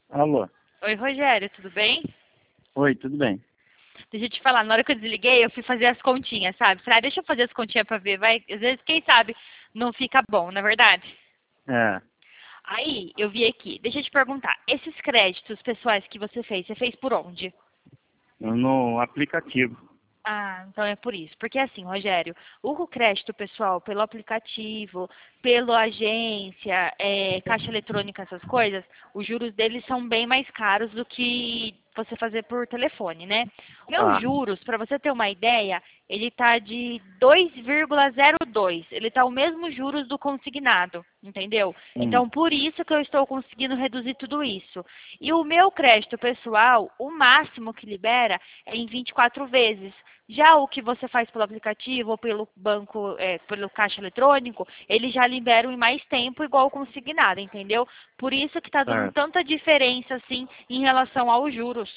Alô? Oi, Rogério, tudo bem? Oi, tudo bem? Deixa eu te falar, na hora que eu desliguei, eu fui fazer as continhas, sabe? Falei, deixa eu fazer as continhas pra ver, vai, às vezes, quem sabe, não fica bom, não é verdade? É, Aí, eu vi aqui, deixa eu te perguntar, esses créditos pessoais que você fez por onde? no aplicativo. Ah, então é por isso. Porque assim, Rogério, o crédito pessoal pelo aplicativo, pela agência, caixa eletrônica, essas coisas, os juros deles são bem mais caros do que você fazer por telefone, né? Meus Tá. juros, para você ter uma ideia, ele tá de 2,02. Ele tá o mesmo juros do consignado, entendeu? Hum, Então, por isso que eu estou conseguindo reduzir tudo isso. E o meu crédito pessoal, o máximo que libera é em 24 vezes. Já o que você faz pelo aplicativo ou pelo banco, pelo caixa eletrônico, eles já liberam em mais tempo, igual o consignado, entendeu? Por isso que está dando certo. tanta diferença, assim, em relação aos juros.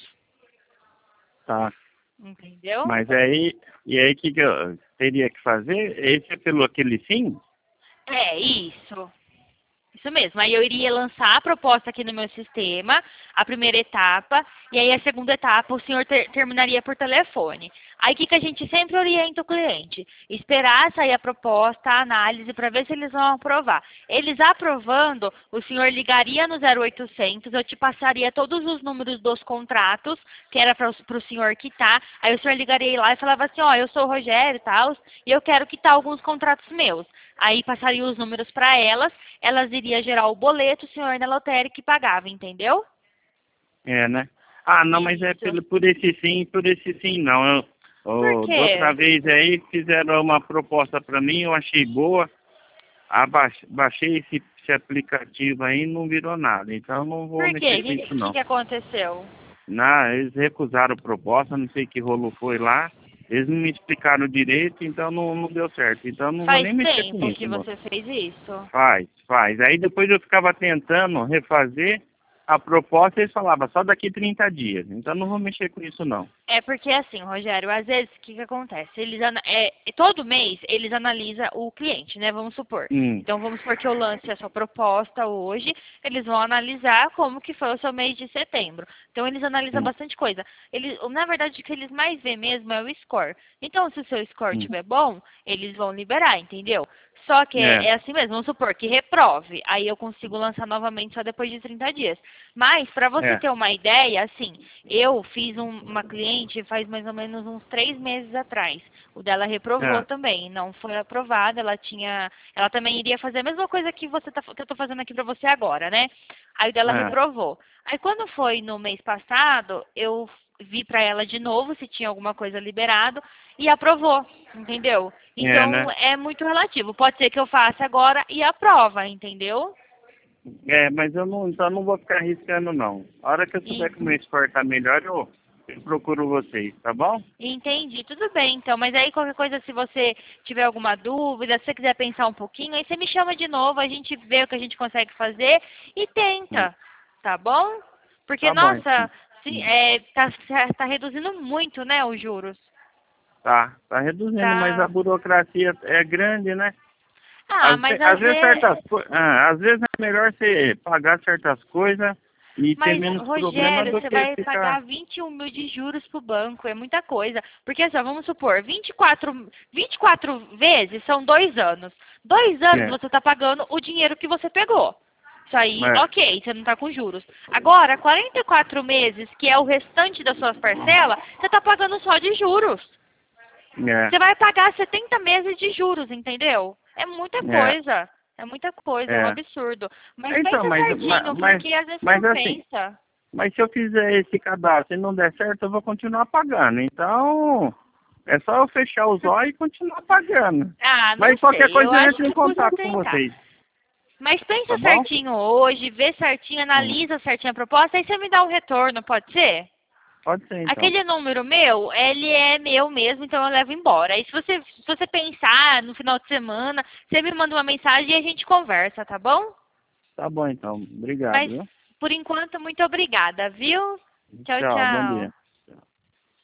Tá. Entendeu? Mas aí, e aí o que eu teria que fazer? Esse é pelo aquele sim? É, isso. Isso mesmo. Aí eu iria lançar a proposta aqui no meu sistema, a primeira etapa, e aí a segunda etapa o senhor terminaria por telefone. Aí o que a gente sempre orienta o cliente? Esperar sair a proposta, a análise, para ver se eles vão aprovar. Eles aprovando, o senhor ligaria no 0800, eu te passaria todos os números dos contratos, que era para o senhor quitar. Aí o senhor ligaria lá e falava assim, ó, eu sou o Rogério e tal, e eu quero quitar alguns contratos meus. Aí passaria os números para elas iriam gerar o boleto, o senhor na lotérica que pagava, entendeu? É, né? Ah, não, mas é Isso. por esse sim não. Por Da outra quê? vez aí fizeram uma proposta para mim, eu achei boa. Baixei esse aplicativo aí e não virou nada. Então eu não vou Por quê? mexer O com que, isso que, não. que aconteceu? Não, eles recusaram a proposta, não sei que rolo foi lá. Eles não me explicaram direito, então não deu certo. Então eu não vou Faz nem mexer com tempo isso, que moço. você fez isso? Faz. Aí depois eu ficava tentando refazer a proposta e eles falavam só daqui 30 dias. Então eu não vou mexer com isso não. É porque assim, Rogério, às vezes o que acontece? Todo mês eles analisam o cliente, né? Vamos supor. Hum, Então vamos supor que eu lance a sua proposta hoje, eles vão analisar como que foi o seu mês de setembro. Então eles analisam hum, bastante coisa. Na verdade, o que eles mais vê mesmo é o score. Então, se o seu score hum. estiver bom, eles vão liberar, entendeu? Só que É, é assim mesmo, vamos supor que reprove, aí eu consigo lançar novamente só depois de 30 dias. Mas, para você é, ter uma ideia, assim, eu fiz uma cliente faz mais ou menos uns 3 meses atrás. O dela reprovou é, também, não foi aprovada. Ela também iria fazer a mesma coisa que que eu tô fazendo aqui para você agora, né? Aí o dela é, reprovou. Aí quando foi no mês passado, eu vi para ela de novo se tinha alguma coisa liberado e aprovou, entendeu? Então né? é muito relativo. Pode ser que eu faça agora e aprova, entendeu? É, mas então eu não vou ficar arriscando não. A hora que eu souber E que o meu score tá melhor, eu procuro vocês, tá bom? entendi, tudo bem então. Mas aí qualquer coisa, se você tiver alguma dúvida, se você quiser pensar um pouquinho, aí você me chama de novo, a gente vê o que a gente consegue fazer e Hum. tenta, tá bom? Porque, Tá bom, então. nossa, sim, tá reduzindo muito, né, os juros. Tá reduzindo, mas a Tá. burocracia é grande, né? Ah, mas Às às vezes vezes. às vezes é melhor você pagar certas coisas e ter Mas, menos problema Rogério, do você que vai ficar. pagar 21 mil de juros pro banco, é muita coisa. Porque, assim, ó, vamos supor, 24 vezes são 2 anos. 2 anos É, você está pagando o dinheiro que você pegou. Isso aí, é, ok, você não está com juros. Agora, 44 meses, que é o restante das suas parcelas, você está pagando só de juros. é, Você vai pagar 70 meses de juros, entendeu? É muita é, coisa. É muita coisa, é um é. absurdo. Mas Então, pensa certinho, porque às vezes mas assim, compensa. mas se eu fizer esse cadastro e não der certo, eu vou continuar pagando. Então, é só eu fechar os olhos e continuar pagando. Ah, não Mas qualquer sei. Eu coisa eu acho entro em que custa contato com tentar. vocês, Mas tá pensa bom? certinho hoje, vê certinho, Hum, analisa certinho a proposta, aí você me dá um retorno, pode ser? pode ser então. Aquele número meu, ele é meu mesmo, então eu levo embora. Aí se você pensar no final de semana, você me manda uma mensagem e a gente conversa, tá bom? Tá bom então. Obrigado, Mas viu? por enquanto, muito obrigada, viu? Tchau, Tchau, bom dia. tchau.